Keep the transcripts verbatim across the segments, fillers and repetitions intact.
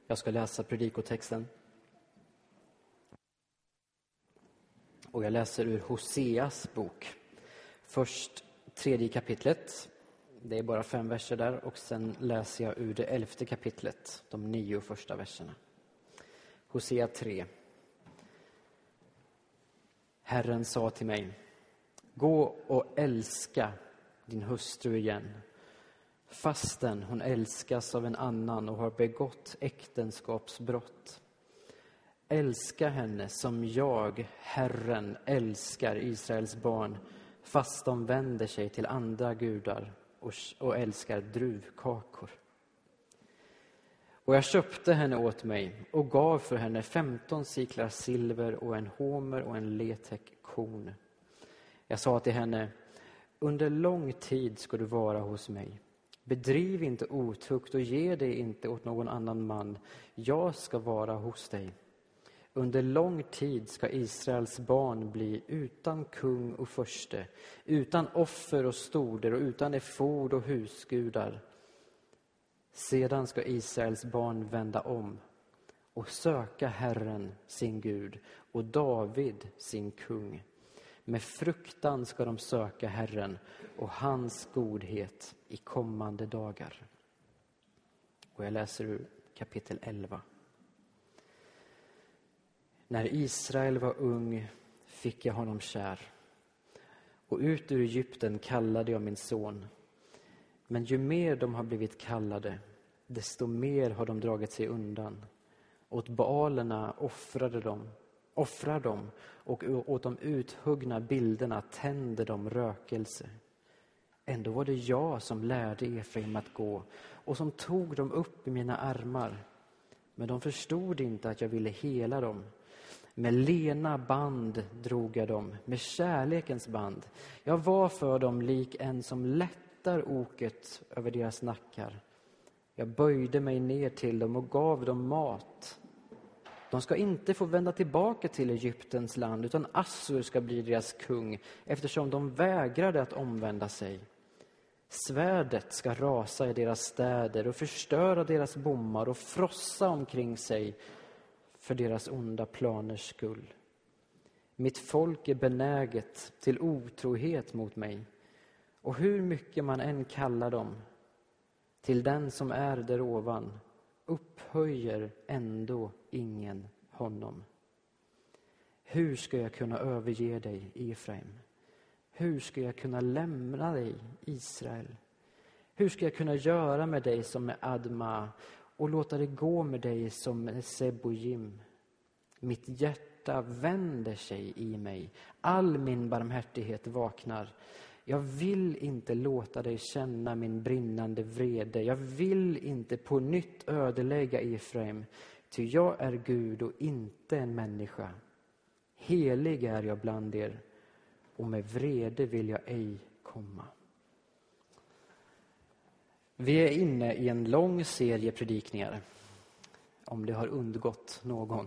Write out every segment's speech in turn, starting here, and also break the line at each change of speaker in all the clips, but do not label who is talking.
Jag ska läsa predikotexten. Och jag läser ur Hoseas bok. Först tredje kapitlet. Det är bara fem verser där. Och sen läser jag ur det elfte kapitlet. De nio första verserna. Hosea tre. Herren sa till mig: gå och älska din hustru igen, fastän hon älskas av en annan och har begått äktenskapsbrott. Älska henne som jag, Herren, älskar Israels barn, fast de vänder sig till andra gudar och, och älskar druvkakor. Och jag köpte henne åt mig och gav för henne femton siklar silver och en homer och en letek korn. Jag sa till henne: under lång tid ska du vara hos mig. Bedriv inte otukt och ge dig inte åt någon annan man. Jag ska vara hos dig. Under lång tid ska Israels barn bli utan kung och furste, utan offer och stoder och utan efod och husgudar. Sedan ska Israels barn vända om och söka Herren sin Gud och David sin kung. Med fruktan ska de söka Herren och hans godhet i kommande dagar. Och jag läser ur kapitel elva. När Israel var ung fick jag honom kär, och ut ur Egypten kallade jag min son. Men ju mer de har blivit kallade, desto mer har de dragit sig undan. Åt baalerna offrade de, offrar de, och åt de uthuggna bilderna tänder de rökelse. Ändå var det jag som lärde Efraim att gå och som tog dem upp i mina armar. Men de förstod inte att jag ville hela dem. Med lena band drog jag dem, med kärlekens band. Jag var för dem lik en som lättar oket över deras nackar. Jag böjde mig ner till dem och gav dem mat. De ska inte få vända tillbaka till Egyptens land, utan Assur ska bli deras kung, eftersom de vägrade att omvända sig. Svärdet ska rasa i deras städer och förstöra deras bommar och frossa omkring sig för deras onda planers skull. Mitt folk är benäget till otrohet mot mig, och hur mycket man än kallar dem till den som är där ovan, upphöjer ändå ingen honom. Hur ska jag kunna överge dig, Efraim? Hur ska jag kunna lämna dig, Israel? Hur ska jag kunna göra med dig som med Adma och låta det gå med dig som med Sebojim? Mitt hjärta vänder sig i mig. All min barmhärtighet vaknar. Jag vill inte låta dig känna min brinnande vrede. Jag vill inte på nytt ödelägga Efraim. Ty jag är Gud och inte en människa. Helig är jag bland er, och med vrede vill jag ej komma. Vi är inne i en lång serie predikningar, om det har undgått någon,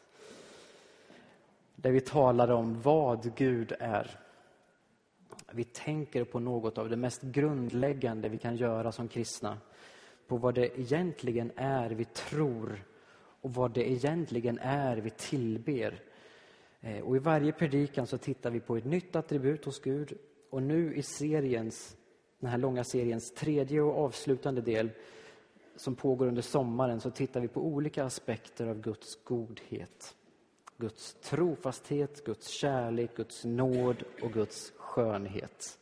där vi talar om vad Gud är. Vi tänker på något av det mest grundläggande vi kan göra som kristna, på vad det egentligen är vi tror och vad det egentligen är vi tillber. Och i varje predikan så tittar vi på ett nytt attribut hos Gud, och nu i seriens den här långa seriens tredje och avslutande del som pågår under sommaren, så tittar vi på olika aspekter av Guds godhet. Guds trofasthet, Guds kärlek, Guds nåd och Guds skönhet.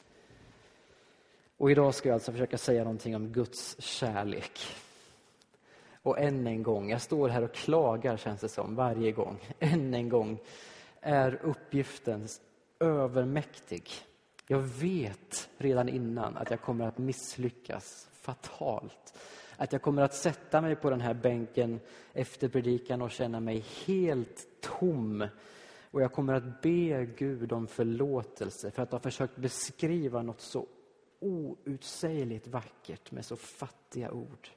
Och idag ska jag alltså försöka säga någonting om Guds kärlek. Och än en gång, jag står här och klagar känns det som varje gång. Än en gång är uppgiften övermäktig. Jag vet redan innan att jag kommer att misslyckas fatalt. Att jag kommer att sätta mig på den här bänken efter predikan och känna mig helt tom. Och jag kommer att be Gud om förlåtelse för att ha försökt beskriva något så outsägligt vackert med så fattiga ord.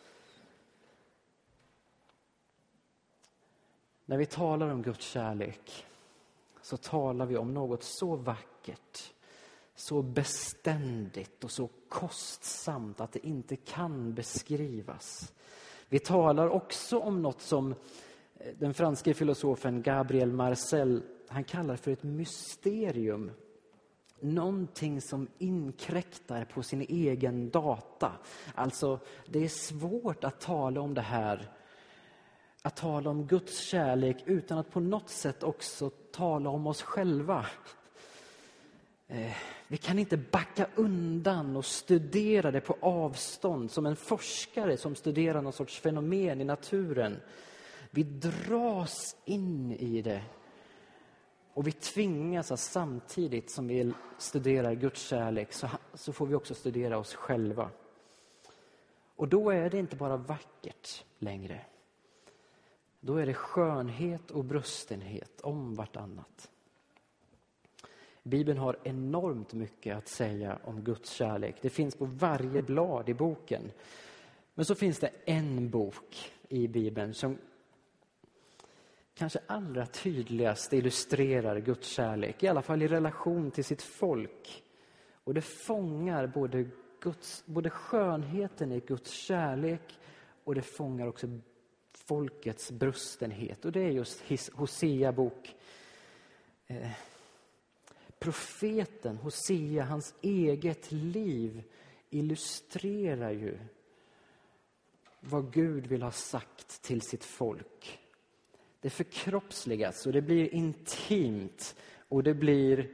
När vi talar om Guds kärlek så talar vi om något så vackert, så beständigt och så kostsamt att det inte kan beskrivas. Vi talar också om något som den franske filosofen Gabriel Marcel, han kallar för ett mysterium. Någonting som inkräktar på sin egen data. Alltså, det är svårt att tala om det här. Att tala om Guds kärlek utan att på något sätt också tala om oss själva. Eh, vi kan inte backa undan och studera det på avstånd som en forskare som studerar någon sorts fenomen i naturen. Vi dras in i det. Och vi tvingas att samtidigt som vi studerar Guds kärlek så, så får vi också studera oss själva. Och då är det inte bara vackert längre. Då är det skönhet och brustenhet om vartannat. Bibeln har enormt mycket att säga om Guds kärlek. Det finns på varje blad i boken. Men så finns det en bok i Bibeln som kanske allra tydligast illustrerar Guds kärlek. I alla fall i relation till sitt folk. Och det fångar både, Guds, både skönheten i Guds kärlek och det fångar också folkets brustenhet. Och det är just Hosea bok. Eh, profeten Hosea, hans eget liv illustrerar ju vad Gud vill ha sagt till sitt folk. Det förkroppsligas och det blir intimt och det blir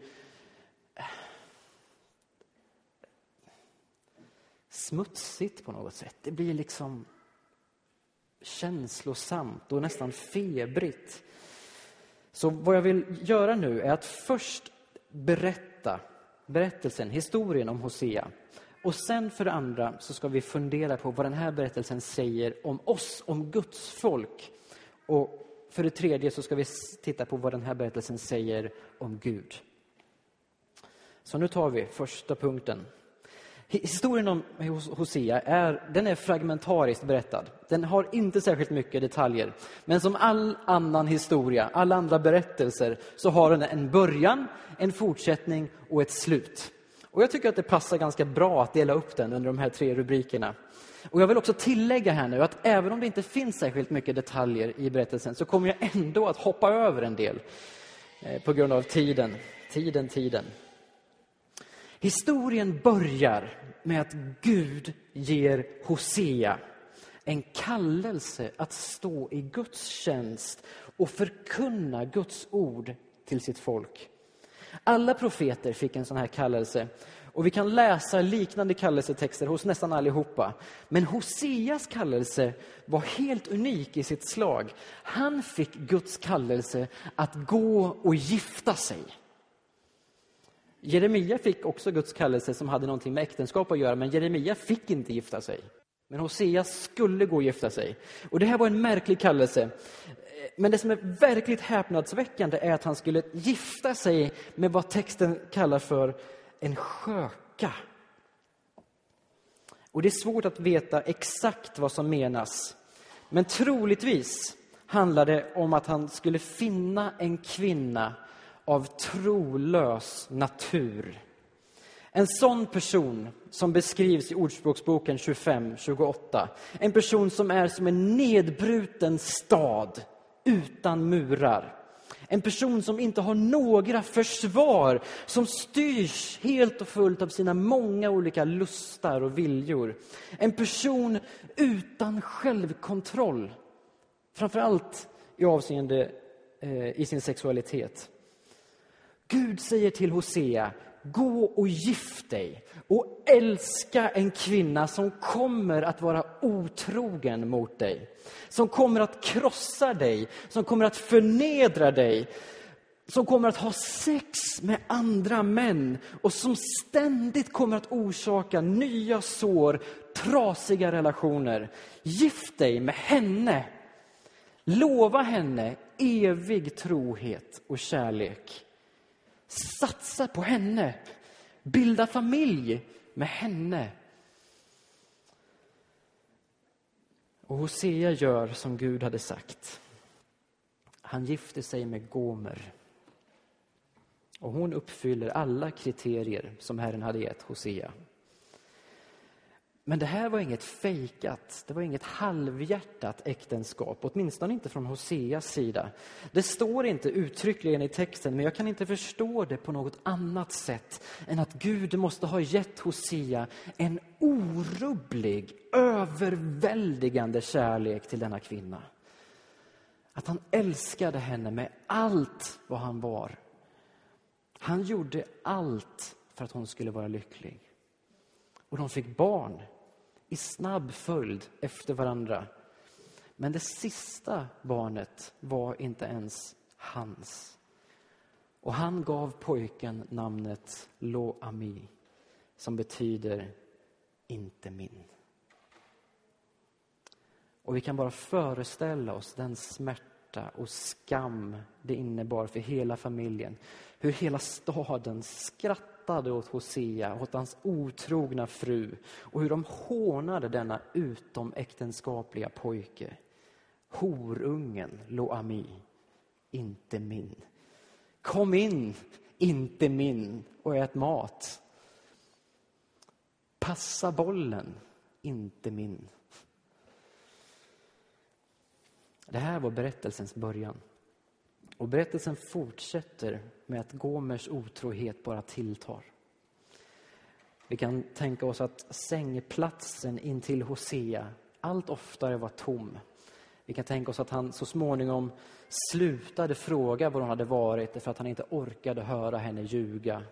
smutsigt på något sätt. Det blir liksom känslosamt och nästan febrigt. Så vad jag vill göra nu är att först berätta berättelsen, historien om Hosea. Och sen för det andra så ska vi fundera på vad den här berättelsen säger om oss, om Guds folk. Och för det tredje så ska vi titta på vad den här berättelsen säger om Gud. Så nu tar vi första punkten. Historien om Hosea är, den är fragmentariskt berättad. Den har inte särskilt mycket detaljer. Men som all annan historia, alla andra berättelser, så har den en början, en fortsättning och ett slut. Och jag tycker att det passar ganska bra att dela upp den under de här tre rubrikerna. Och jag vill också tillägga här nu att även om det inte finns särskilt mycket detaljer i berättelsen så kommer jag ändå att hoppa över en del eh, på grund av tiden. Tiden, tiden. Historien börjar med att Gud ger Hosea en kallelse att stå i Guds tjänst och förkunna Guds ord till sitt folk. Alla profeter fick en sån här kallelse. Och vi kan läsa liknande kallelsetexter hos nästan allihopa. Men Hoseas kallelse var helt unik i sitt slag. Han fick Guds kallelse att gå och gifta sig. Jeremia fick också Guds kallelse som hade någonting med äktenskap att göra. Men Jeremia fick inte gifta sig. Men Hosea skulle gå och gifta sig. Och det här var en märklig kallelse. Men det som är verkligt häpnadsväckande är att han skulle gifta sig med vad texten kallar för en sköka. Och det är svårt att veta exakt vad som menas. Men troligtvis handlar det om att han skulle finna en kvinna av trolös natur. En sån person som beskrivs i Ordspråksboken tjugofem tjugoåtta. En person som är som en nedbruten stad utan murar. En person som inte har några försvar, som styrs helt och fullt av sina många olika lustar och viljor. En person utan självkontroll, framförallt i avseende eh, i sin sexualitet. Gud säger till Hosea, gå och gift dig och älska en kvinna som kommer att vara otrogen mot dig. Som kommer att krossa dig, som kommer att förnedra dig. Som kommer att ha sex med andra män och som ständigt kommer att orsaka nya sår, trasiga relationer. Gift dig med henne. Lova henne evig trohet och kärlek. Satsa på henne. Bilda familj med henne. Och Hosea gör som Gud hade sagt. Han gifte sig med Gomer. Och hon uppfyller alla kriterier som Herren hade gett Hosea. Men det här var inget fejkat, det var inget halvhjärtat äktenskap, åtminstone inte från Hoseas sida. Det står inte uttryckligen i texten, men jag kan inte förstå det på något annat sätt än att Gud måste ha gett Hosea en orubblig, överväldigande kärlek till denna kvinna. Att han älskade henne med allt vad han var. Han gjorde allt för att hon skulle vara lycklig. Och de fick barn i snabb följd efter varandra. Men det sista barnet var inte ens hans. Och han gav pojken namnet Lo-ami, som betyder inte min. Och vi kan bara föreställa oss den smärta och skam det innebar för hela familjen. Hur hela staden skrattade åt Hosea, åt hans otrogna fru. Och hur de hånade denna utomäktenskapliga pojke. Horungen, Lo-ami, inte min. Kom in, inte min, och ät mat. Passa bollen, inte min. Det här var berättelsens början. Och berättelsen fortsätter med att Gomers otrohet bara tilltar. Vi kan tänka oss att sängplatsen in till Hosea allt oftare var tom. Vi kan tänka oss att han så småningom slutade fråga var hon hade varit för att han inte orkade höra henne ljuga.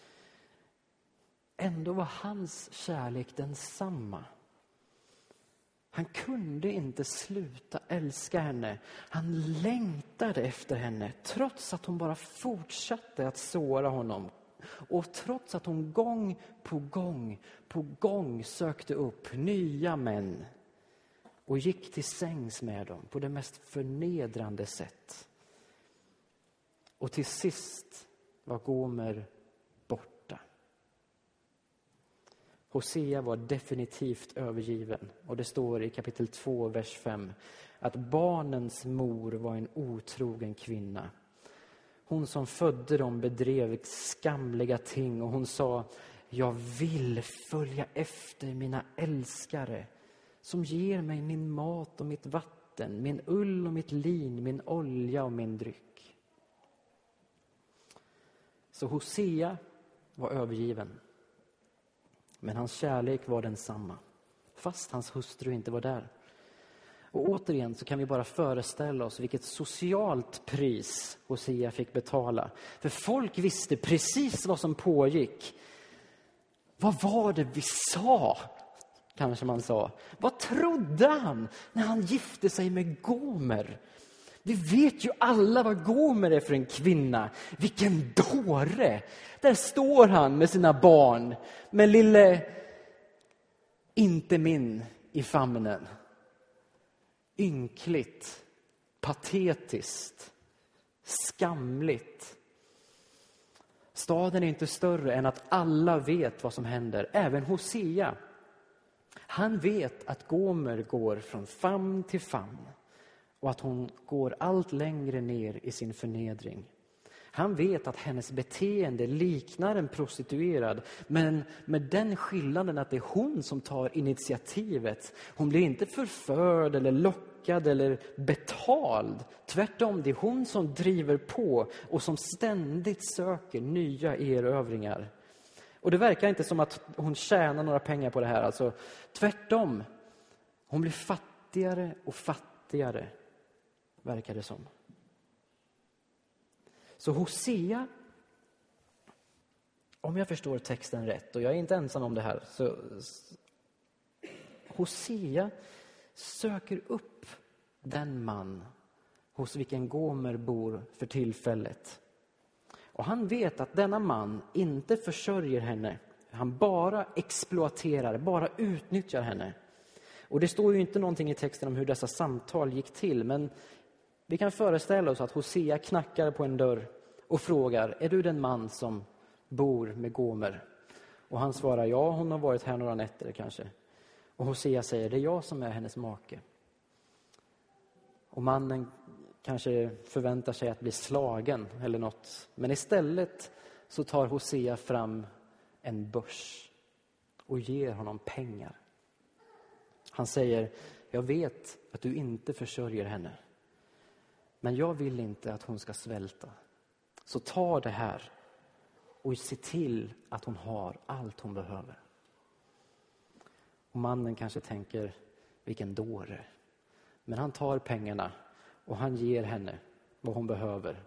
Ändå var hans kärlek densamma. Han kunde inte sluta älska henne. Han längtade efter henne trots att hon bara fortsatte att såra honom. Och trots att hon gång på gång på gång sökte upp nya män och gick till sängs med dem på det mest förnedrande sätt. Och till sist var Gomer borta. Hosea var definitivt övergiven. Och det står i kapitel två, vers fem. Att barnens mor var en otrogen kvinna. Hon som födde dem bedrev skamliga ting. Och hon sa, jag vill följa efter mina älskare. Som ger mig min mat och mitt vatten. Min ull och mitt lin, min olja och min dryck. Så Hosea var övergiven. Men hans kärlek var densamma, fast hans hustru inte var där. Och återigen så kan vi bara föreställa oss vilket socialt pris Hosea fick betala. För folk visste precis vad som pågick. Vad var det vi sa? Kanske man sa. Vad trodde han när han gifte sig med Gomer? Vi vet ju alla vad Gomer är för en kvinna. Vilken dåre! Där står han med sina barn. Med lille inte min i famnen. Ynkligt. Patetiskt. Skamligt. Staden är inte större än att alla vet vad som händer. Även Hosea. Han vet att Gomer går från famn till famn. Och att hon går allt längre ner i sin förnedring. Han vet att hennes beteende liknar en prostituerad. Men med den skillnaden att det är hon som tar initiativet. Hon blir inte förförd eller lockad eller betald. Tvärtom, det är hon som driver på och som ständigt söker nya erövringar. Och det verkar inte som att hon tjänar några pengar på det här. Alltså, tvärtom, hon blir fattigare och fattigare. Verkar det som. Så Hosea, om jag förstår texten rätt, och jag är inte ensam om det här, så Hosea söker upp den man hos vilken Gomer bor för tillfället. Och han vet att denna man inte försörjer henne. Han bara exploaterar, bara utnyttjar henne. Och det står ju inte någonting i texten om hur dessa samtal gick till, men vi kan föreställa oss att Hosea knackar på en dörr och frågar, är du den man som bor med Gomer? Och han svarar, ja, hon har varit här några nätter kanske. Och Hosea säger, det är jag som är hennes make. Och mannen kanske förväntar sig att bli slagen eller något. Men istället så tar Hosea fram en börs och ger honom pengar. Han säger, jag vet att du inte försörjer henne. Men jag vill inte att hon ska svälta. Så ta det här och se till att hon har allt hon behöver. Och mannen kanske tänker, vilken dåre. Men han tar pengarna och han ger henne vad hon behöver.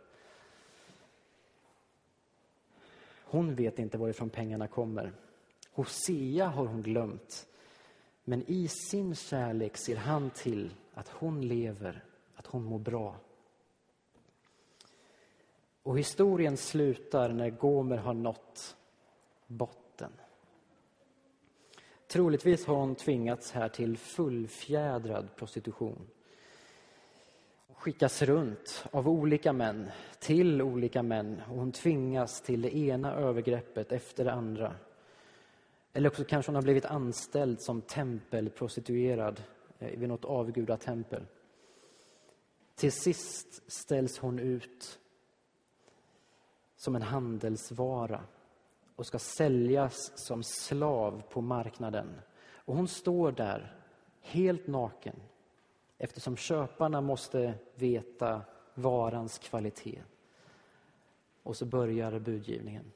Hon vet inte varifrån pengarna kommer. Hosea har hon glömt. Men i sin kärlek ser han till att hon lever, att hon mår bra. Och historien slutar när Gomer har nått botten. Troligtvis har hon tvingats här till fullfjädrad prostitution. Hon skickas runt av olika män till olika män och hon tvingas till det ena övergreppet efter det andra. Eller också kanske hon har blivit anställd som tempelprostituerad vid något avgudatempel. Till sist ställs hon ut som en handelsvara och ska säljas som slav på marknaden. Och hon står där helt naken eftersom köparna måste veta varans kvalitet. Och så börjar budgivningen.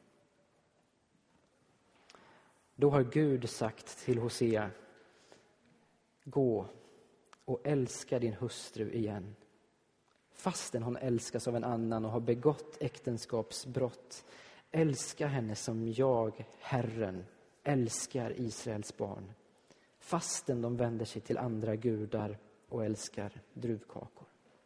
Då har Gud sagt till Hosea, gå och älska din hustru igen. Fastän hon älskas av en annan och har begått äktenskapsbrott, älska henne som jag, Herren, älskar Israels barn. Fastän de vänder sig till andra gudar och älskar druvkakor.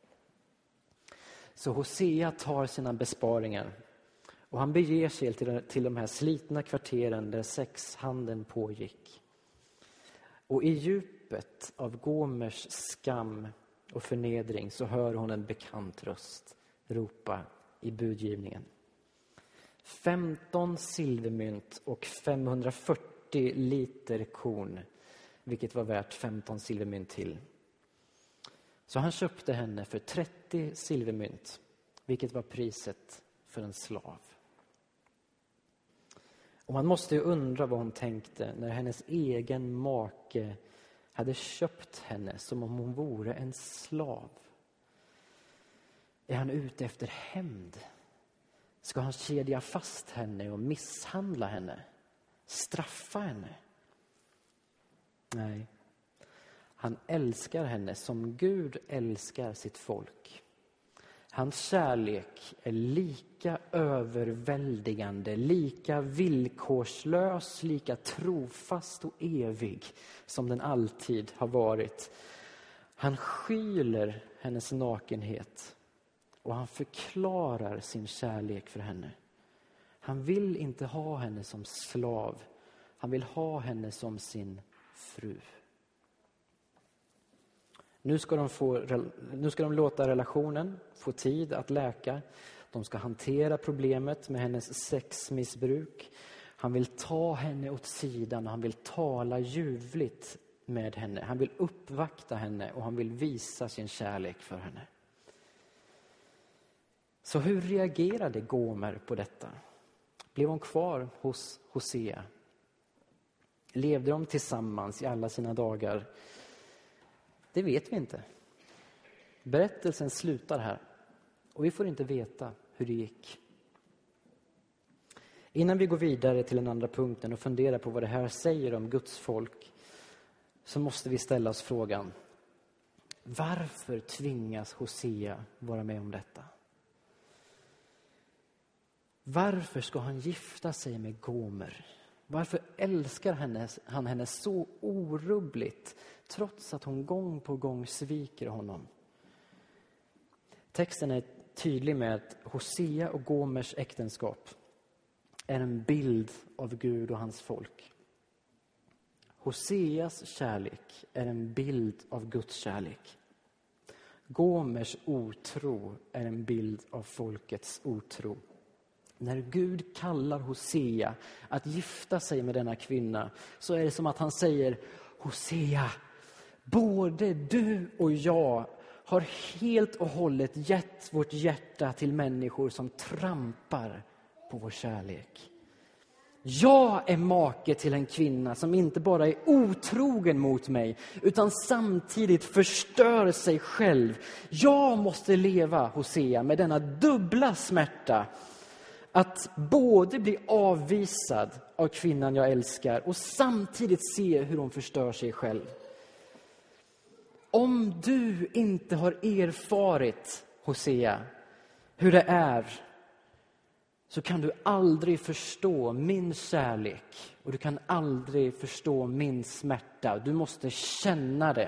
Så Hosea tar sina besparingar och han beger sig till, till de här slitna kvarteren där sexhandeln pågick. Och i djupet av Gomers skam och förnedring så hör hon en bekant röst ropa i budgivningen. femton silvermynt och femhundrafyrtio liter korn, vilket var värt femton silvermynt till. Så han köpte henne för trettio silvermynt, vilket var priset för en slav. Och man måste ju undra vad hon tänkte när hennes egen make hade köpt henne som om hon vore en slav. Är han ute efter hämnd? Ska han kedja fast henne och misshandla henne? Straffa henne? Nej. Han älskar henne som Gud älskar sitt folk. Hans kärlek är lika överväldigande, lika villkorslös, lika trofast och evig som den alltid har varit. Han skyler hennes nakenhet och han förklarar sin kärlek för henne. Han vill inte ha henne som slav, han vill ha henne som sin fru. Nu ska de få, nu ska de låta relationen få tid att läka. De ska hantera problemet med hennes sexmissbruk. Han vill ta henne åt sidan och han vill tala ljuvligt med henne. Han vill uppvakta henne och han vill visa sin kärlek för henne. Så hur reagerade Gomer på detta? Blev hon kvar hos Hosea? Levde de tillsammans i alla sina dagar? Det vet vi inte. Berättelsen slutar här och vi får inte veta hur det gick. Innan vi går vidare till den andra punkten och funderar på vad det här säger om Guds folk, så måste vi ställa oss frågan: varför tvingas Hosea vara med om detta? Varför ska han gifta sig med Gomer? Varför älskar henne, han henne så orubbligt trots att hon gång på gång sviker honom? Texten är tydlig med att Hosea och Gomers äktenskap är en bild av Gud och hans folk. Hoseas kärlek är en bild av Guds kärlek. Gomers otro är en bild av folkets otro. När Gud kallar Hosea att gifta sig med denna kvinna, så är det som att han säger: Hosea, både du och jag har helt och hållet gett vårt hjärta till människor som trampar på vår kärlek. Jag är make till en kvinna som inte bara är otrogen mot mig utan samtidigt förstör sig själv. Jag måste leva, Hosea, med denna dubbla smärta. Att både bli avvisad av kvinnan jag älskar och samtidigt se hur hon förstör sig själv. Om du inte har erfarit, Hosea, hur det är, så kan du aldrig förstå min kärlek och du kan aldrig förstå min smärta. Du måste känna det.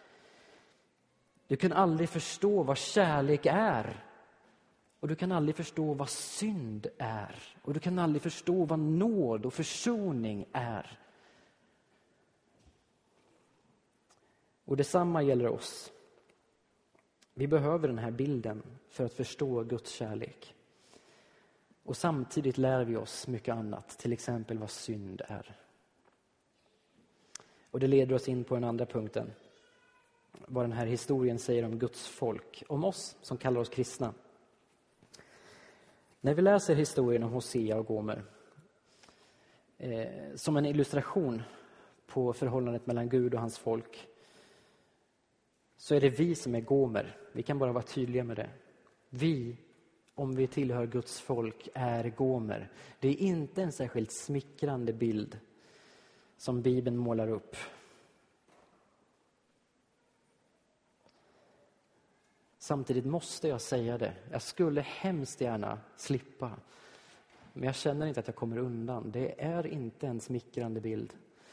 Du kan aldrig förstå vad kärlek är. Och du kan aldrig förstå vad synd är. Och du kan aldrig förstå vad nåd och försoning är. Och detsamma gäller oss. Vi behöver den här bilden för att förstå Guds kärlek. Och samtidigt lär vi oss mycket annat, till exempel vad synd är. Och det leder oss in på den andra punkten. Vad den här historien säger om Guds folk, om oss som kallar oss kristna. När vi läser historien om Hosea och Gomer eh, som en illustration på förhållandet mellan Gud och hans folk, så är det vi som är Gomer. Vi kan bara vara tydliga med det. Vi, om vi tillhör Guds folk, är Gomer. Det är inte en särskilt smickrande bild som Bibeln målar upp. Samtidigt måste jag säga det. Jag skulle hemskt gärna slippa. Men jag känner inte att jag kommer undan. Det är inte en smickrande bild.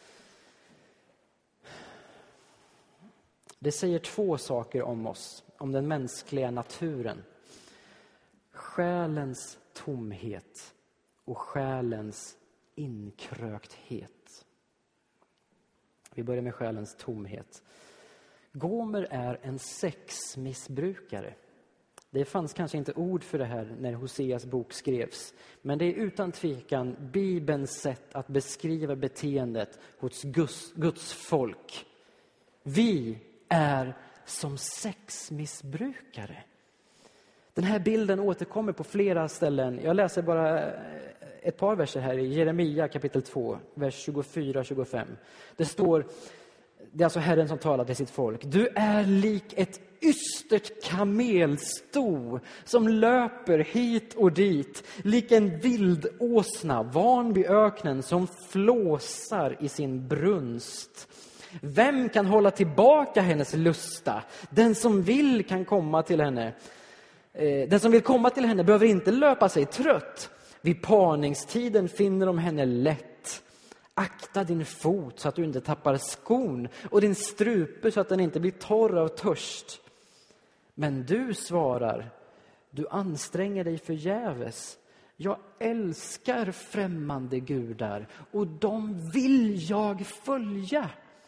Det säger två saker om oss, om den mänskliga naturen. Själens tomhet och själens inkrökthet. Vi börjar med själens tomhet. Gomer är en sexmissbrukare. Det fanns kanske inte ord för det här när Hoseas bok skrevs. Men det är utan tvekan Bibelns sätt att beskriva beteendet hos Guds, Guds folk. Vi är som sexmissbrukare. Den här bilden återkommer på flera ställen. Jag läser bara ett par verser här i Jeremia kapitel två, vers tjugofyra och tjugofem. Det står, det är alltså Herren som talar till sitt folk. Du är lik ett ystert kamelsto som löper hit och dit. Lik en vild åsna, van vid öknen, som flåsar i sin brunst. Vem kan hålla tillbaka hennes lusta? Den som vill kan komma till henne. Den som vill komma till henne behöver inte löpa sig trött. Vid parningstiden finner de henne lätt. Akta din fot så att du inte tappar skon och din strupe så att den inte blir torr av törst. Men du svarar, du anstränger dig förgäves. Jag älskar främmande gudar och de vill jag följa.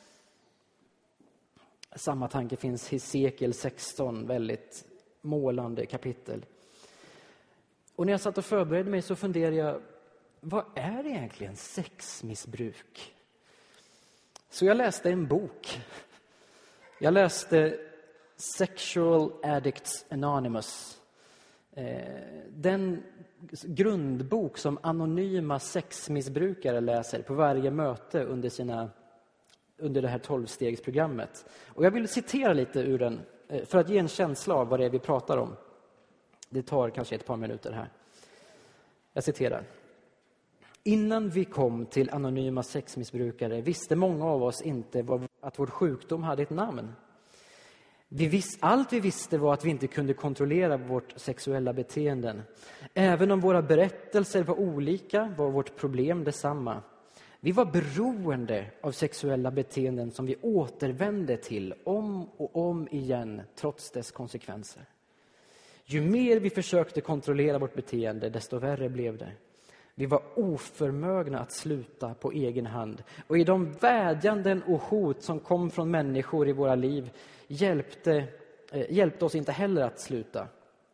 Samma tanke finns i Hesekiel sexton, väldigt målande kapitel. Och när jag satt och förberedde mig så funderade jag, vad är egentligen sexmissbruk? Så jag läste en bok. Jag läste Sexual Addicts Anonymous. Den grundbok som anonyma sexmissbrukare läser på varje möte under, sina, under det här tolvstegsprogrammet. Och jag vill citera lite ur den för att ge en känsla av vad det är vi pratar om. Det tar kanske ett par minuter här. Jag citerar. Innan vi kom till anonyma sexmissbrukare visste många av oss inte att vår sjukdom hade ett namn. Vi vis- allt vi visste var att vi inte kunde kontrollera vårt sexuella beteenden. Även om våra berättelser var olika var vårt problem detsamma. Vi var beroende av sexuella beteenden som vi återvände till om och om igen trots dess konsekvenser. Ju mer vi försökte kontrollera vårt beteende, desto värre blev det. Vi var oförmögna att sluta på egen hand. Och i de vädjanden och hot som kom från människor i våra liv hjälpte, eh, hjälpte oss inte heller att sluta.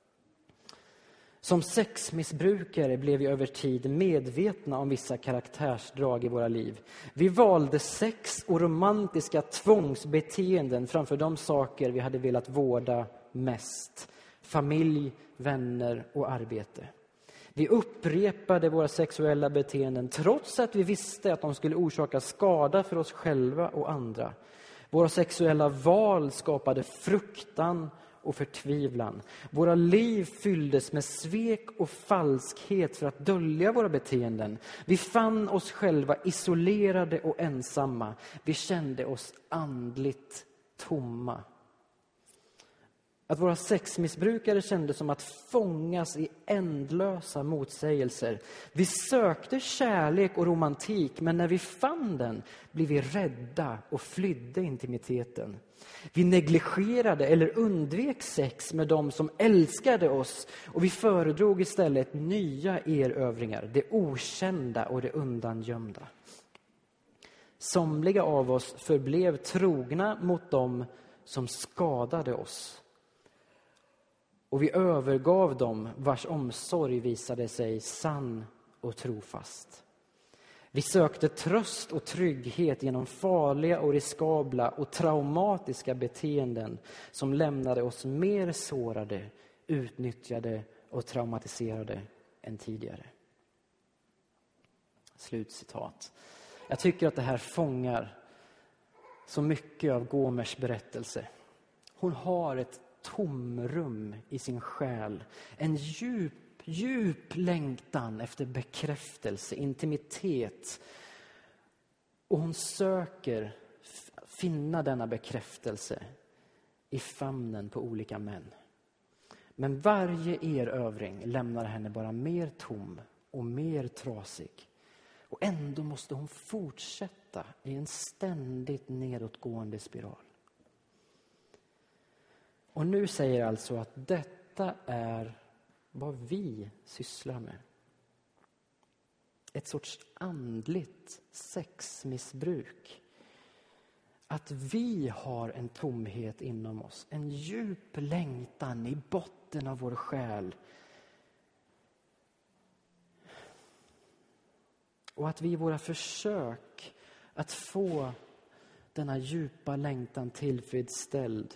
Som sexmissbrukare blev vi över tid medvetna om vissa karaktärsdrag i våra liv. Vi valde sex och romantiska tvångsbeteenden framför de saker vi hade velat vårda mest. Familj, vänner och arbete. Vi upprepade våra sexuella beteenden trots att vi visste att de skulle orsaka skada för oss själva och andra. Våra sexuella val skapade fruktan och förtvivlan. Våra liv fylldes med svek och falskhet för att dölja våra beteenden. Vi fann oss själva isolerade och ensamma. Vi kände oss andligt tomma. Att våra sexmissbrukare kände som att fångas i ändlösa motsägelser. Vi sökte kärlek och romantik, men när vi fann den blev vi rädda och flydde intimiteten. Vi negligerade eller undvek sex med dem som älskade oss, och vi föredrog istället nya erövringar, det okända och det undangömda. Somliga av oss förblev trogna mot dem som skadade oss. Och vi övergav dem vars omsorg visade sig sann och trofast. Vi sökte tröst och trygghet genom farliga och riskabla och traumatiska beteenden som lämnade oss mer sårade, utnyttjade och traumatiserade än tidigare. Slutcitat. Jag tycker att det här fångar så mycket av Gomers berättelse. Hon har ett tomrum i sin själ. En djup, djup längtan efter bekräftelse, intimitet. Och hon söker finna denna bekräftelse i famnen på olika män. Men varje erövring lämnar henne bara mer tom och mer trasig. Och ändå måste hon fortsätta i en ständigt nedåtgående spiral. Och nu säger alltså att detta är vad vi sysslar med. Ett sorts andligt sexmissbruk. Att vi har en tomhet inom oss. En djup längtan i botten av vår själ. Och att vi i våra försök att få denna djupa längtan tillfredsställd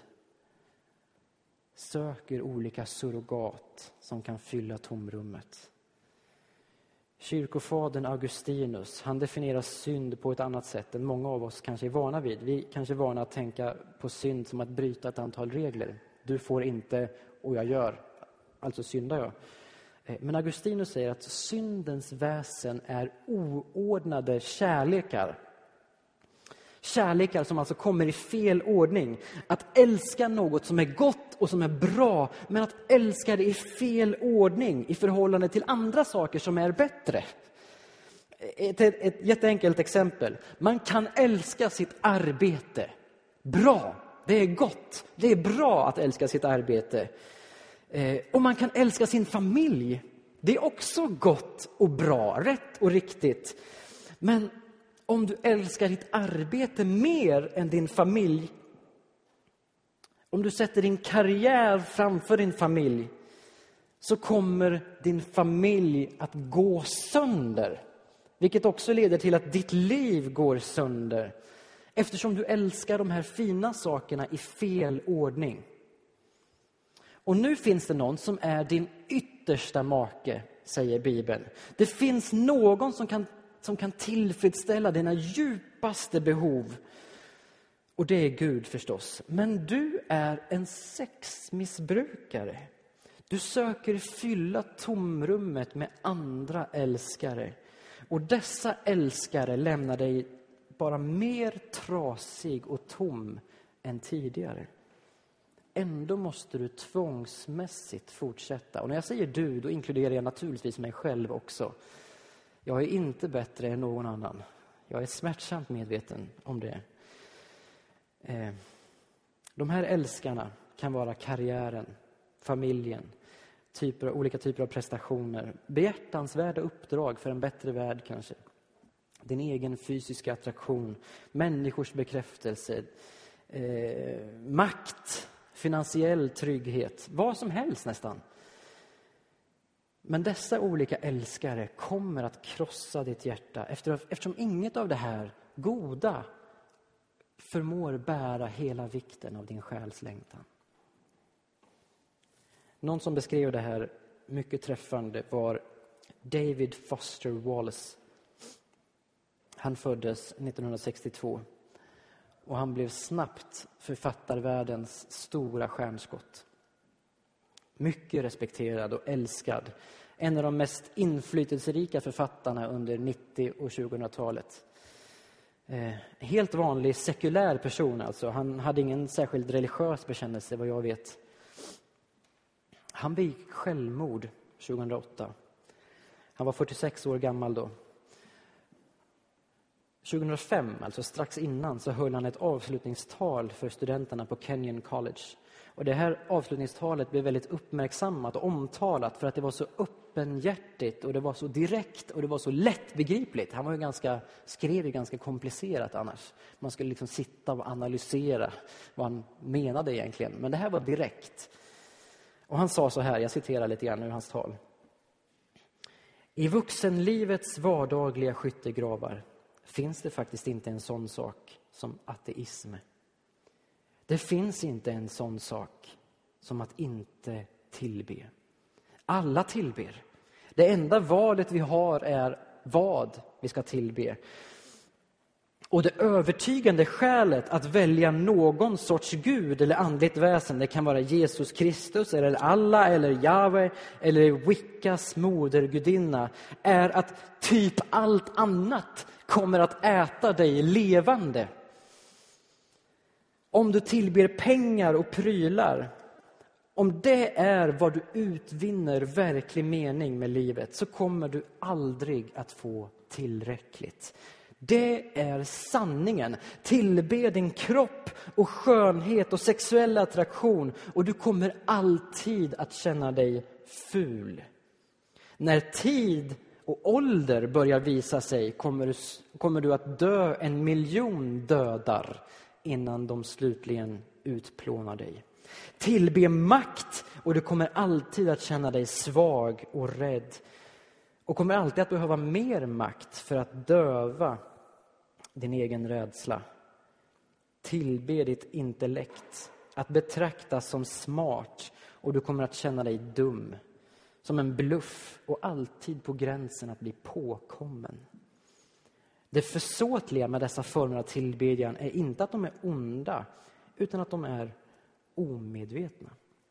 söker olika surrogat som kan fylla tomrummet. Kyrkofadern Augustinus, han definierar synd på ett annat sätt än många av oss kanske är vana vid. Vi kanske är vana att tänka på synd som att bryta ett antal regler. Du får inte och jag gör, alltså syndar jag. Men Augustinus säger att syndens väsen är oordnade kärlekar. Kärlekar som alltså kommer i fel ordning. Att älska något som är gott och som är bra, men att älska det i fel ordning i förhållande till andra saker som är bättre. Ett, ett, ett jätteenkelt exempel. Man kan älska sitt arbete. Bra, det är gott. Det är bra att älska sitt arbete. Eh, och man kan älska sin familj. Det är också gott och bra, rätt och riktigt. Men om du älskar ditt arbete mer än din familj, om du sätter din karriär framför din familj, så kommer din familj att gå sönder. Vilket också leder till att ditt liv går sönder. Eftersom du älskar de här fina sakerna i fel ordning. Och nu finns det någon som är din yttersta make, säger Bibeln. Det finns någon som kan, som kan tillfredsställa dina djupaste behov. Och det är Gud förstås. Men du är en sexmissbrukare. Du söker fylla tomrummet med andra älskare. Och dessa älskare lämnar dig bara mer trasig och tom än tidigare. Ändå måste du tvångsmässigt fortsätta. Och när jag säger du, då inkluderar jag naturligtvis mig själv också. Jag är inte bättre än någon annan. Jag är smärtsamt medveten om det. Eh, de här älskarna kan vara karriären, familjen, typer, olika typer av prestationer, behjärtansvärda uppdrag för en bättre värld kanske. Din egen fysiska attraktion, människors bekräftelse, eh, makt, finansiell trygghet, vad som helst nästan. Men dessa olika älskare kommer att krossa ditt hjärta eftersom inget av det här goda förmår bära hela vikten av din själs längtan. Någon som beskrev det här mycket träffande var David Foster Wallace. Han föddes nittonhundrasextiotvå och han blev snabbt författarvärldens stora stjärnskott. Mycket respekterad och älskad. En av de mest inflytelserika författarna under nittio- och tjugohundratalet. Eh, helt vanlig sekulär person alltså. Han hade ingen särskild religiös bekännelse vad jag vet. Han begick självmord tjugohundraåtta. Han var fyrtiosex år gammal då. tjugohundrafem, alltså strax innan, så höll han ett avslutningstal för studenterna på Kenyon College. Och det här avslutningstalet blev väldigt uppmärksammat och omtalat för att det var så öppenhjärtigt och det var så direkt och det var så lättbegripligt. Han var ju ganska, skrev ju ganska komplicerat annars. Man skulle liksom sitta och analysera vad han menade egentligen. Men det här var direkt. Och han sa så här, jag citerar lite grann ur hans tal. I vuxenlivets vardagliga skyttegravar finns det faktiskt inte en sån sak som ateism. Det finns inte en sån sak som att inte tillbe. Alla tillber. Det enda valet vi har är vad vi ska tillbe. Och det övertygande skälet att välja någon sorts Gud eller andligt väsen, det kan vara Jesus Kristus eller Allah eller Jahve eller Wickas modergudinna, är att typ allt annat kommer att äta dig levande. Om du tillber pengar och prylar, om det är vad du utvinner verklig mening med livet, så kommer du aldrig att få tillräckligt. Det är sanningen. Tillbe din kropp och skönhet och sexuell attraktion och du kommer alltid att känna dig ful. När tid och ålder börjar visa sig kommer du, kommer du att dö en miljon dödar innan de slutligen utplånar dig. Tillbe makt och du kommer alltid att känna dig svag och rädd. Och kommer alltid att behöva mer makt för att döva din egen rädsla. Tillbe ditt intellekt. Att betraktas som smart och du kommer att känna dig dum. Som en bluff och alltid på gränsen att bli påkommen. Det försåtliga med dessa former av tillbedjan är inte att de är onda utan att de är omedvetna.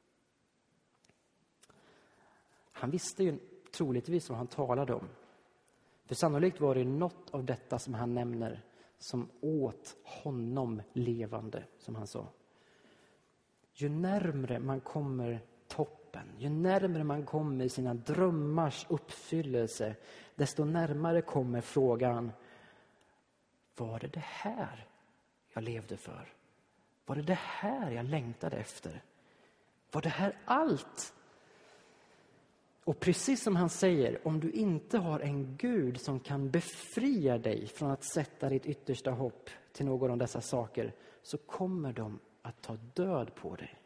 Han visste ju troligtvis vad han talade om. För sannolikt var det något av detta som han nämner som åt honom levande, som han sa. Ju närmare man kommer toppen, ju närmare man kommer sina drömmars uppfyllelse, desto närmare kommer frågan: var det det här jag levde för? Var det det här jag längtade efter? Var det här allt? Och precis som han säger, om du inte har en Gud som kan befria dig från att sätta ditt yttersta hopp till någon av dessa saker, så kommer de att ta död på dig.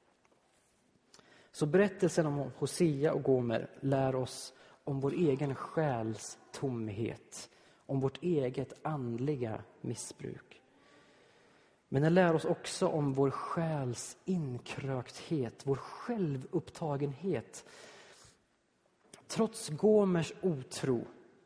Så berättelsen om Hosea och Gomer lär oss om vår egen själs tomhet, om vårt eget andliga missbruk. Men den lär oss också om vår själs inkrökthet, vår självupptagenhet. Trots Gomers otro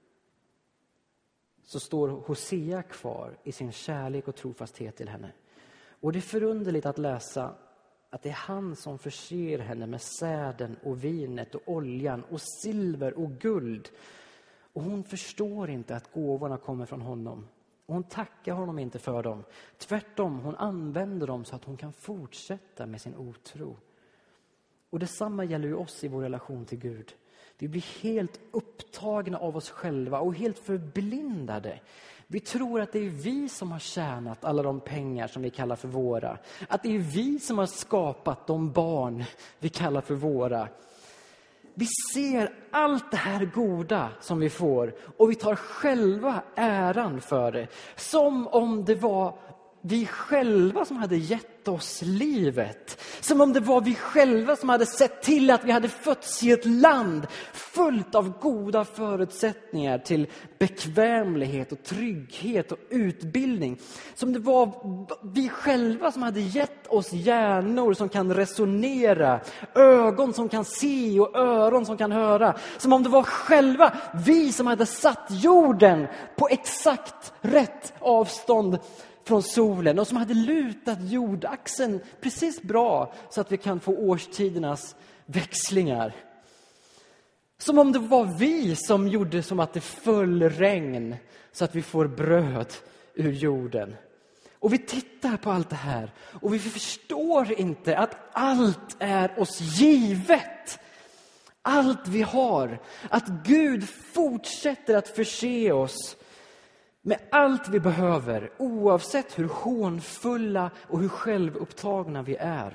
så står Hosea kvar i sin kärlek och trofasthet till henne. Och det är förunderligt att läsa att det är han som förser henne med säden och vinet och oljan och silver och guld. Och hon förstår inte att gåvorna kommer från honom. Och hon tackar honom inte för dem. Tvärtom, hon använder dem så att hon kan fortsätta med sin otro. Och detsamma gäller ju oss i vår relation till Gud. Vi blir helt upptagna av oss själva och helt förblindade. Vi tror att det är vi som har tjänat alla de pengar som vi kallar för våra. Att det är vi som har skapat de barn vi kallar för våra. Vi ser allt det här goda som vi får och vi tar själva äran för det. Som om det var vi själva som hade gett oss livet. Som om det var vi själva som hade sett till att vi hade fötts i ett land fullt av goda förutsättningar till bekvämlighet och trygghet och utbildning. Som det var vi själva som hade gett oss hjärnor som kan resonera, ögon som kan se och öron som kan höra. Som om det var själva vi som hade satt jorden på exakt rätt avstånd från solen och som hade lutat jordaxeln precis bra så att vi kan få årstidernas växlingar. Som om det var vi som gjorde som att det föll regn så att vi får bröd ur jorden. Och vi tittar på allt det här och vi förstår inte att allt är oss givet. Allt vi har. Att Gud fortsätter att förse oss med allt vi behöver, oavsett hur hånfulla och hur självupptagna vi är.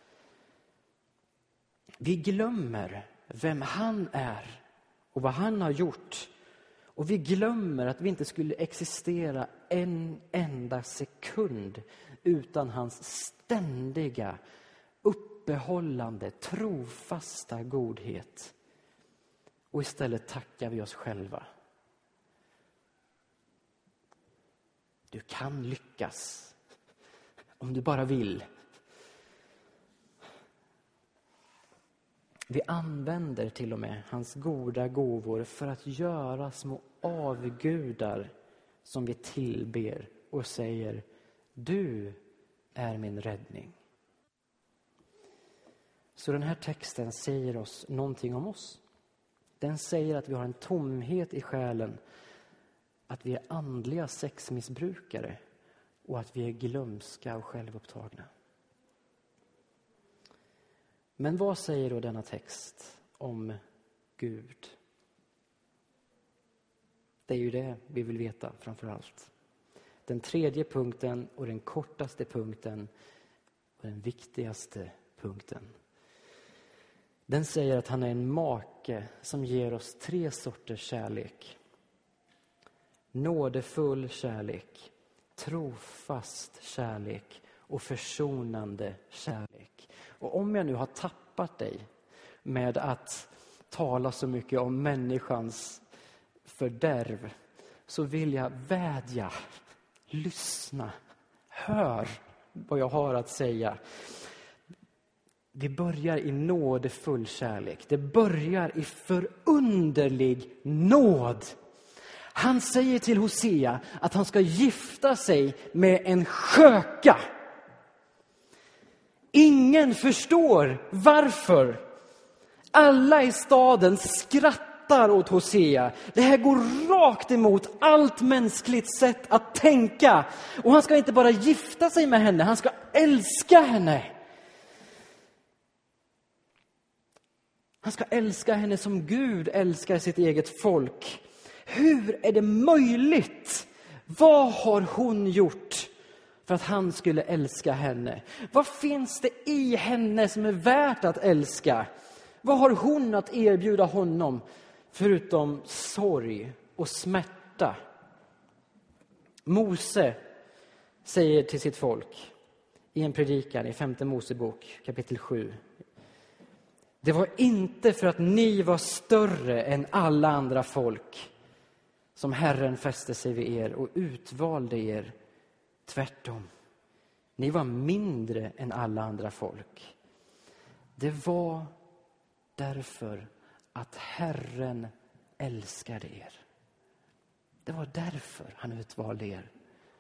Vi glömmer vem han är och vad han har gjort. Och vi glömmer att vi inte skulle existera en enda sekund utan hans ständiga, uppehållande, trofasta godhet. Och istället tackar vi oss själva. Du kan lyckas om du bara vill. Vi använder till och med hans goda gåvor för att göra små avgudar som vi tillber och säger: du är min räddning. Så den här texten säger oss någonting om oss. Den säger att vi har en tomhet i själen, att vi är andliga sexmissbrukare och att vi är glömska och självupptagna. Men vad säger då denna text om Gud? Det är ju det vi vill veta framför allt. Den tredje punkten och den kortaste punkten och den viktigaste punkten. Den säger att han är en make som ger oss tre sorters kärlek. Nådefull kärlek, trofast kärlek och försonande kärlek. Och om jag nu har tappat dig med att tala så mycket om människans fördärv, så vill jag vädja, lyssna, hör vad jag har att säga. Det börjar i nådefull kärlek. Det börjar i förunderlig nåd. Han säger till Hosea att han ska gifta sig med en sköka. Ingen förstår varför. Alla i staden skrattar åt Hosea. Det här går rakt emot allt mänskligt sätt att tänka. Och han ska inte bara gifta sig med henne, han ska älska henne. Han ska älska henne som Gud älskar sitt eget folk. Hur är det möjligt? Vad har hon gjort för att han skulle älska henne? Vad finns det i henne som är värt att älska? Vad har hon att erbjuda honom förutom sorg och smärta? Mose säger till sitt folk i en predikan i femte Mosebok kapitel sju. Det var inte för att ni var större än alla andra folk som Herren fäste sig vid er och utvalde er. Tvärtom. Ni var mindre än alla andra folk. Det var därför att Herren älskade er. Det var därför han utvalde er.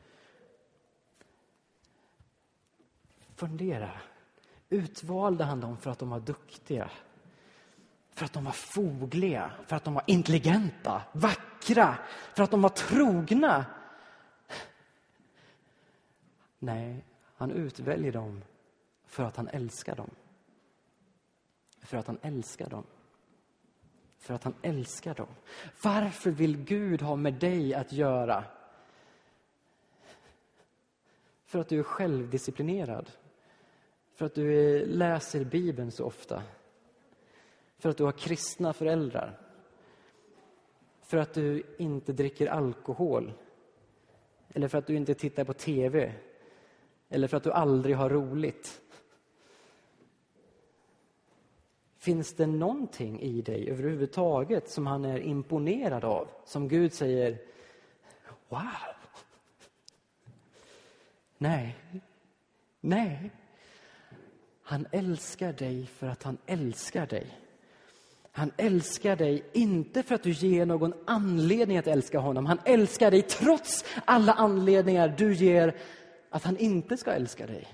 Fundera. Utvalde han dem för att de var duktiga? För att de var fogliga? För att de var intelligenta? Vackra? För att de var trogna? Nej, han utväljer dem för att han älskar dem. För att han älskar dem. För att han älskar dem. Varför vill Gud ha med dig att göra? För att du är självdisciplinerad. För att du läser Bibeln så ofta. För att du har kristna föräldrar. För att du inte dricker alkohol. Eller för att du inte tittar på tv Eller för att du aldrig har roligt? Finns det någonting i dig överhuvudtaget som han är imponerad av? Som Gud säger, wow! Nej, nej. Han älskar dig för att han älskar dig. Han älskar dig inte för att du ger någon anledning att älska honom. Han älskar dig trots alla anledningar du ger att han inte ska älska dig.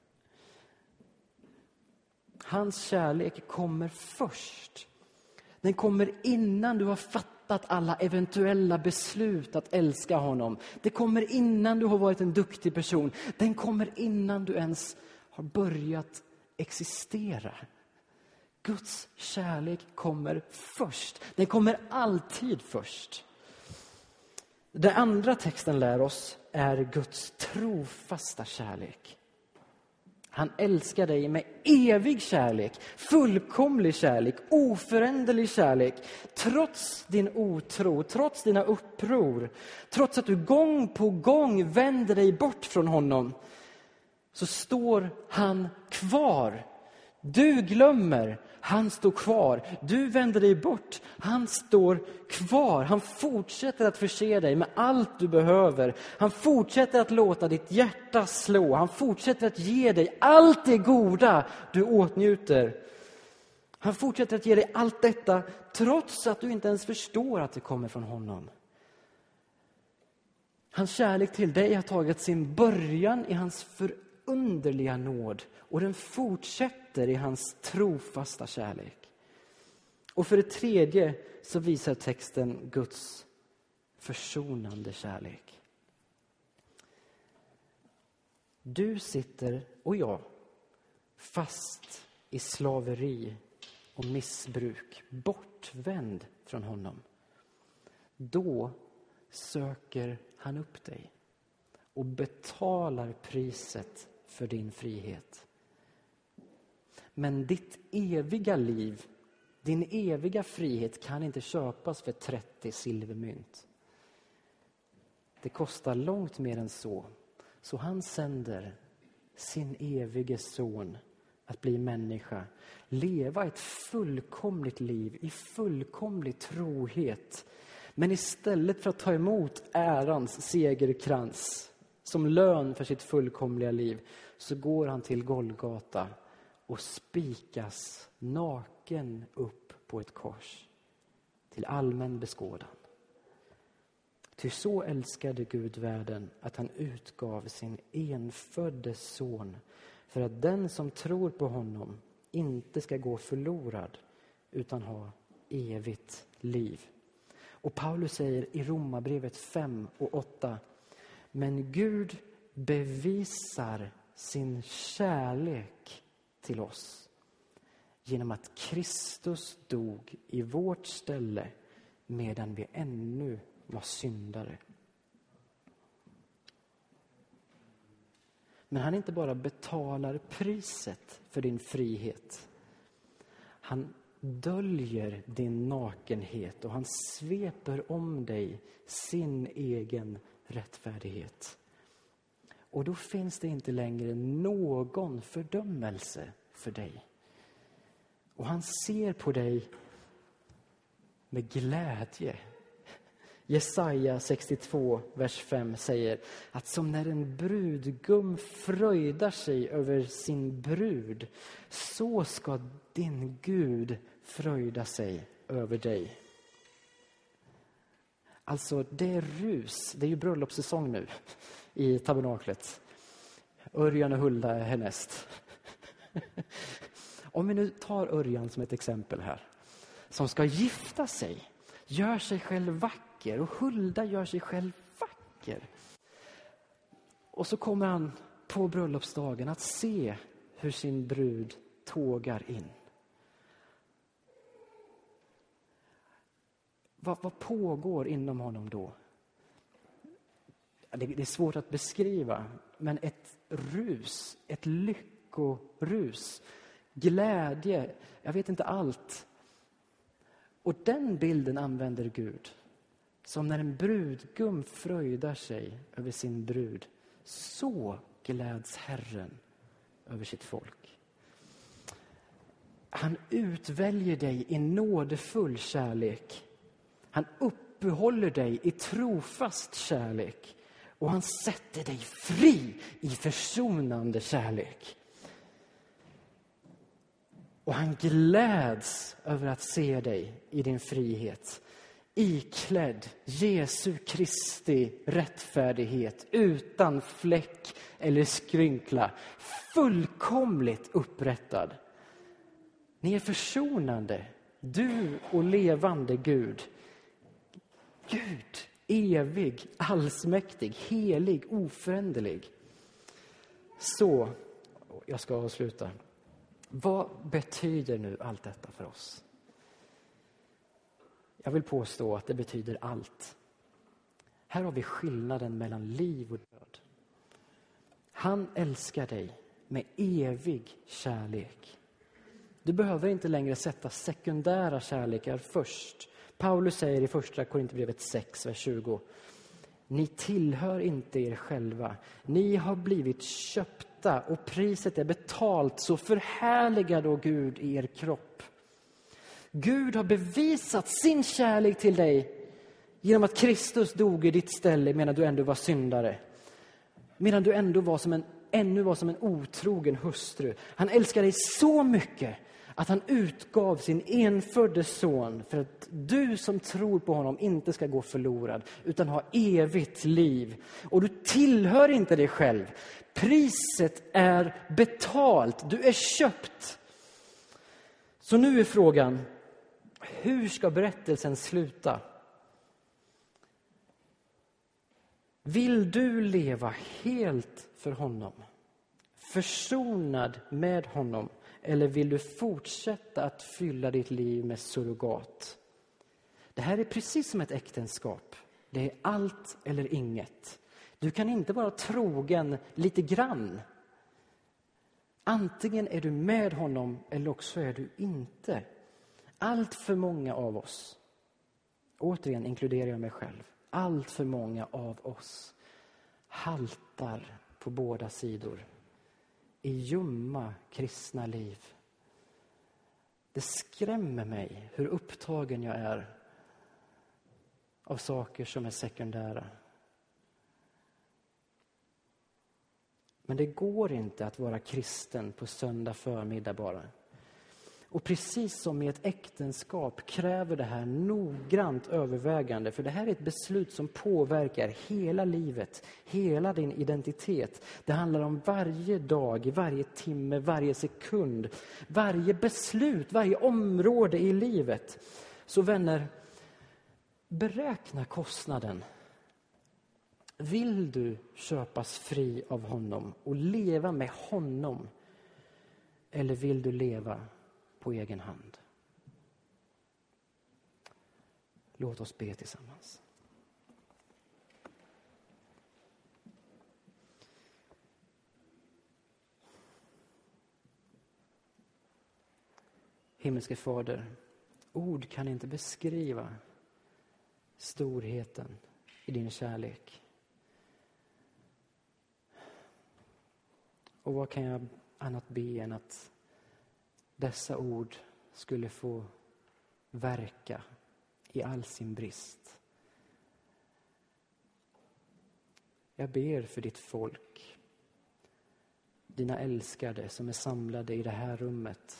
Hans kärlek kommer först. Den kommer innan du har fattat alla eventuella beslut att älska honom. Det kommer innan du har varit en duktig person. Den kommer innan du ens har börjat existera. Guds kärlek kommer först. Den kommer alltid först. Den andra texten lär oss är Guds trofasta kärlek. Han älskar dig med evig kärlek, fullkomlig kärlek, oföränderlig kärlek. Trots din otro, trots dina uppror, trots att du gång på gång vänder dig bort från honom, så står han kvar. Du glömmer, han står kvar. Du vänder dig bort, han står kvar. Han fortsätter att förse dig med allt du behöver. Han fortsätter att låta ditt hjärta slå. Han fortsätter att ge dig allt det goda du åtnjuter. Han fortsätter att ge dig allt detta trots att du inte ens förstår att det kommer från honom. Hans kärlek till dig har tagit sin början i hans förunderliga nåd. Och den fortsätter i hans trofasta kärlek. Och för det tredje så visar texten Guds försonande kärlek. Du sitter och jag fast i slaveri och missbruk, bortvänd från honom. Då söker han upp dig och betalar priset för din frihet. Men ditt eviga liv, din eviga frihet kan inte köpas för trettio silvermynt. Det kostar långt mer än så. Så han sänder sin evige son att bli människa. Leva ett fullkomligt liv i fullkomlig trohet. Men istället för att ta emot ärans segerkrans som lön för sitt fullkomliga liv, så går han till Golgata och spikas naken upp på ett kors till allmän beskådan. Ty så älskade Gud världen att han utgav sin enfödde son för att den som tror på honom inte ska gå förlorad utan ha evigt liv. Och Paulus säger i Romarbrevet fem och åtta: men Gud bevisar sin kärlek till oss genom att Kristus dog i vårt ställe medan vi ännu var syndare. Men han inte bara betalar priset för din frihet. Han döljer din nakenhet och han sveper om dig sin egen rättfärdighet. Och då finns det inte längre någon fördömelse för dig. Och han ser på dig med glädje. Jesaja sextiotvå, vers fem säger att som när en brudgum fröjdar sig över sin brud, så ska din Gud fröjda sig över dig. Alltså det är rus, det är ju bröllopssäsong nu i tabernaklet. Örjan och Hulda är härnäst. Om vi nu tar Örjan som ett exempel här, som ska gifta sig, gör sig själv vacker, och Hulda gör sig själv vacker. Och så kommer han på bröllopsdagen att se hur sin brud tågar in. Vad, vad pågår inom honom då? Det, det är svårt att beskriva, men ett rus, ett lyckorus, glädje, jag vet inte allt. Och den bilden använder Gud. Som när en brudgum fröjdar sig över sin brud. Så gläds Herren över sitt folk. Han utväljer dig i nådefull kärlek. Han uppehåller dig i trofast kärlek. Och han sätter dig fri i försonande kärlek. Och han gläds över att se dig i din frihet. Iklädd Jesu Kristi rättfärdighet utan fläck eller skrynkla. Fullkomligt upprättad. Ni är försonande, du och levande Gud. Gud, evig, allsmäktig, helig, oföränderlig. Så, jag ska avsluta. Vad betyder nu allt detta för oss? Jag vill påstå att det betyder allt. Här har vi skillnaden mellan liv och död. Han älskar dig med evig kärlek. Du behöver inte längre sätta sekundära kärlekar först. Paulus säger i första Korinthierbrevet sex, vers tjugo. Ni tillhör inte er själva. Ni har blivit köpta och priset är betalt. Så förhärliga då Gud i er kropp. Gud har bevisat sin kärlek till dig genom att Kristus dog i ditt ställe medan du ändå var syndare. Medan du ändå var som en, ännu var som en otrogen hustru. Han älskar dig så mycket att han utgav sin enfödde son för att du som tror på honom inte ska gå förlorad utan ha evigt liv. Och du tillhör inte dig själv. Priset är betalt. Du är köpt. Så nu är frågan, hur ska berättelsen sluta? Vill du leva helt för honom? Försonad med honom? Eller vill du fortsätta att fylla ditt liv med surrogat? Det här är precis som ett äktenskap. Det är allt eller inget. Du kan inte vara trogen lite grann. Antingen är du med honom eller också är du inte. Allt för många av oss, återigen inkluderar jag mig själv, allt för många av oss haltar på båda sidor i ljumma kristna liv. Det skrämmer mig hur upptagen jag är av saker som är sekundära. Men det går inte att vara kristen på söndag förmiddag bara. Och precis som i ett äktenskap kräver det här noggrant övervägande. För det här är ett beslut som påverkar hela livet, hela din identitet. Det handlar om varje dag, varje timme, varje sekund, varje beslut, varje område i livet. Så vänner, beräkna kostnaden. Vill du köpas fri av honom och leva med honom? Eller vill du leva på egen hand? Låt oss be tillsammans. Himmelske Fader, ord kan inte beskriva storheten i din kärlek. Och vad kan jag annat be än att dessa ord skulle få verka i all sin brist. Jag ber för ditt folk, dina älskade som är samlade i det här rummet.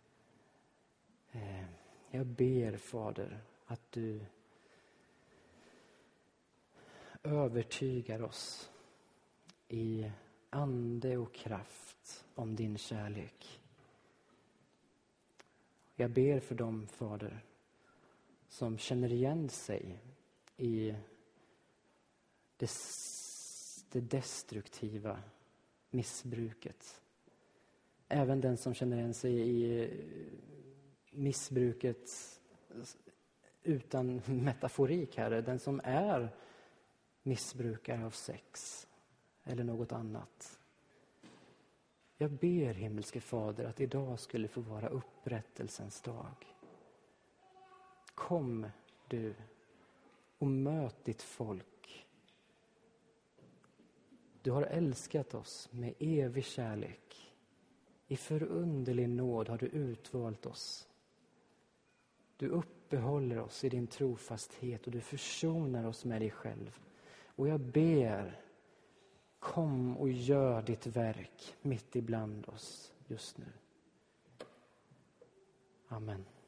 Jag ber, Fader, att du övertygar oss i ande och kraft om din kärlek. Jag ber för dem, Fader, som känner igen sig i det, det destruktiva missbruket. Även den som känner igen sig i missbruket utan metaforik, Herre. Den som är missbrukare av sex eller något annat. Jag ber, himmelske Fader, att idag skulle få vara upprättelsens dag. Kom du och möt ditt folk. Du har älskat oss med evig kärlek. I förunderlig nåd har du utvalt oss. Du uppehåller oss i din trofasthet och du försonar oss med dig själv. Och jag ber, kom och gör ditt verk mitt ibland oss just nu. Amen.